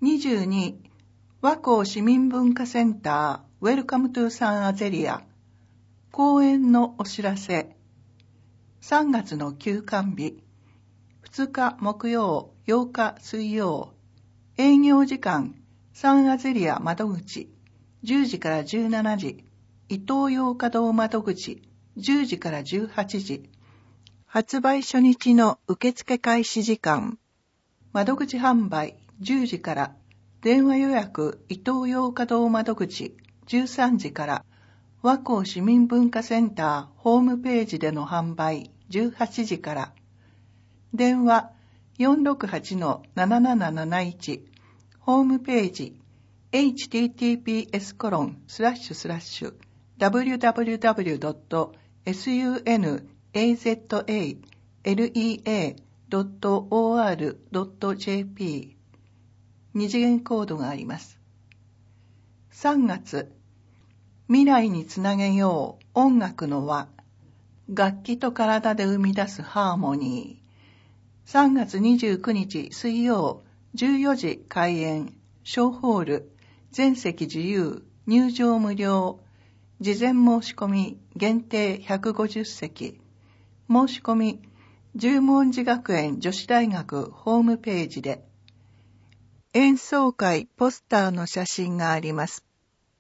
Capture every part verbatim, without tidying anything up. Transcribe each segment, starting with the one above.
にじゅうに、和光市民文化センター、ウェルカムトゥサンアゼリア、公演のお知らせ。さんがつの休館日、ふつか木曜、ようか水曜、営業時間、サンアゼリア窓口、じゅうじからじゅうしちじ、イトーヨーカドー窓口、じゅうじからじゅうはちじ、発売初日の受付開始時間、窓口販売じゅうじから、電話予約イトーヨーカドー窓口じゅうさんじから、和光市民文化センターホームページでの販売じゅうはちじから、電話 よんろくはちのなななななななち、ホームページ エイチティーティーピーエスコロンスラッシュスラッシュダブリューダブリューダブリュードットサンアゼリアドットオーアールドットジェーピー 二次元コードがあります。さんがつ、未来につなげよう音楽の輪、楽器と体で生み出すハーモニー。さんがつにじゅうくにち水曜、じゅうよじ開演、小ホール、全席自由、入場無料、事前申し込み限定ひゃくごじゅっせき、申し込み、十文字学園女子大学ホームページで、演奏会ポスターの写真があります。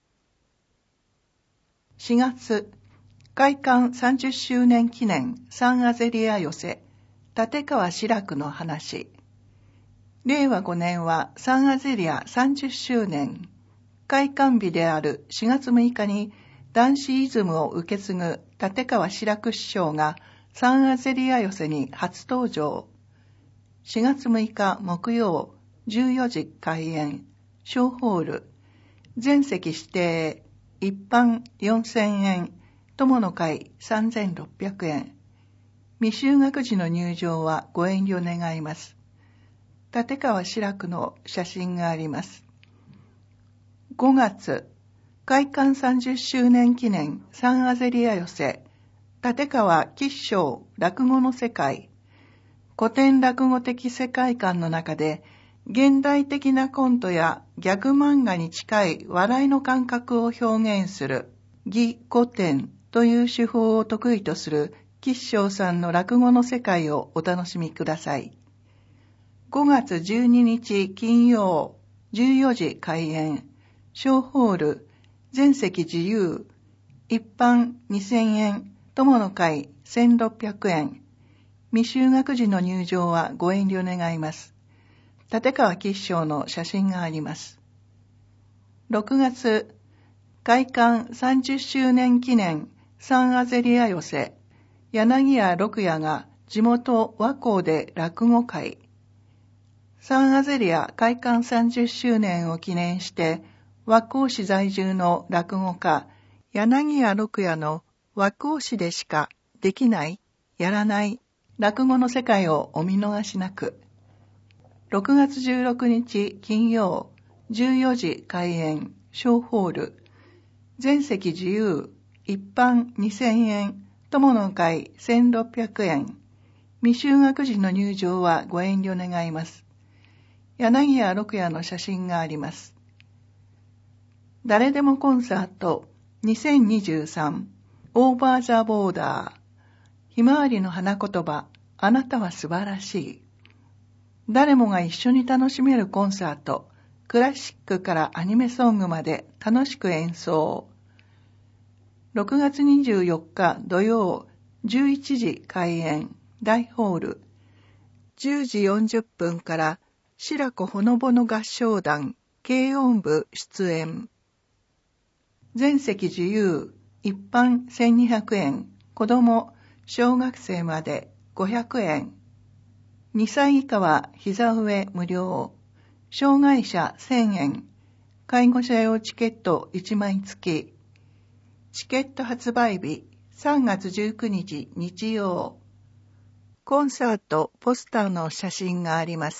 しがつ、開館さんじゅっしゅうねん記念サンアゼリア寄せ、立川志らくの話。れいわごねんはサンアゼリアさんじゅっしゅうねん。開館日であるしがつむいかに男子イズムを受け継ぐ立川志らく師匠がサンアゼリア寄せに初登場。しがつむいか木曜、じゅうよじ開演、小ホール、全席指定、一般よんせんえん、友の会さんぜんろっぴゃくえん。未就学児の入場はご遠慮願います。立川志らくの写真があります。ごがつ、開館さんじゅっしゅうねん記念サンアゼリア寄せ、立川吉祥落語の世界。古典落語的世界観の中で、現代的なコントやギャグ漫画に近い笑いの感覚を表現する擬古典という手法を得意とする吉祥さんの落語の世界をお楽しみください。ごがつじゅうににち金曜、じゅうよじ開演、小ホール、全席自由、一般にせんえん、友の会せんろっぴゃくえん。未就学児の入場はご遠慮願います。立川吉祥の写真があります。ろくがつ、開館さんじゅっしゅうねん記念サンアゼリア寄せ、柳家六也が地元和光で落語会。サンアゼリア開館さんじゅっしゅうねんを記念して、和光市在住の落語家、柳家六也の和光市でしかできない、やらない落語の世界をお見逃しなく。ろくがつじゅうろくにち金曜、じゅうよじ開演、小ホール、全席自由、一般にせんえん、友の会せんろっぴゃくえん。未就学児の入場はご遠慮願います。柳家六也の写真があります。誰でもコンサートにせんにじゅうさんオーバーザボーダー。ひまわりの花言葉、あなたは素晴らしい。誰もが一緒に楽しめるコンサート、クラシックからアニメソングまで楽しく演奏。ろくがつにじゅうよっか土曜、じゅういちじ開演、大ホール。じゅうじよんじゅっぷんから白子ほのぼの合唱団、軽音部出演。全席自由、一般せんにひゃくえん、子供、小学生までごひゃくえん。にさい以下は膝上無料。障害者せんえん。介護者用チケットいちまい付き。チケット発売日さんがつじゅうくにち日曜。コンサートポスターの写真があります。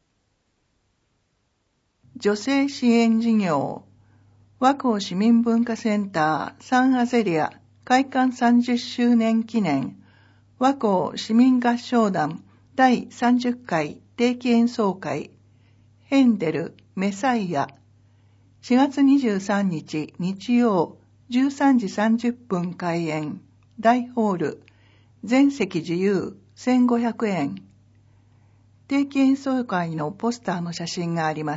女性支援事業。和光市民文化センターサンアゼリア開館さんじゅっしゅうねん記念和光市民合唱団だいさんじゅっかい定期演奏会。 ヘンデル、メサイア。しがつにじゅうさんにち日曜じゅうさんじさんじゅっぷん開演。大ホール。全席自由せんごひゃくえん。定期演奏会のポスターの写真があります。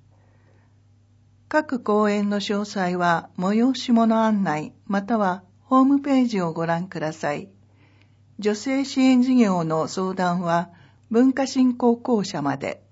各公演の詳細は催し物案内またはホームページをご覧ください。女性支援事業の相談は文化振興公社まで。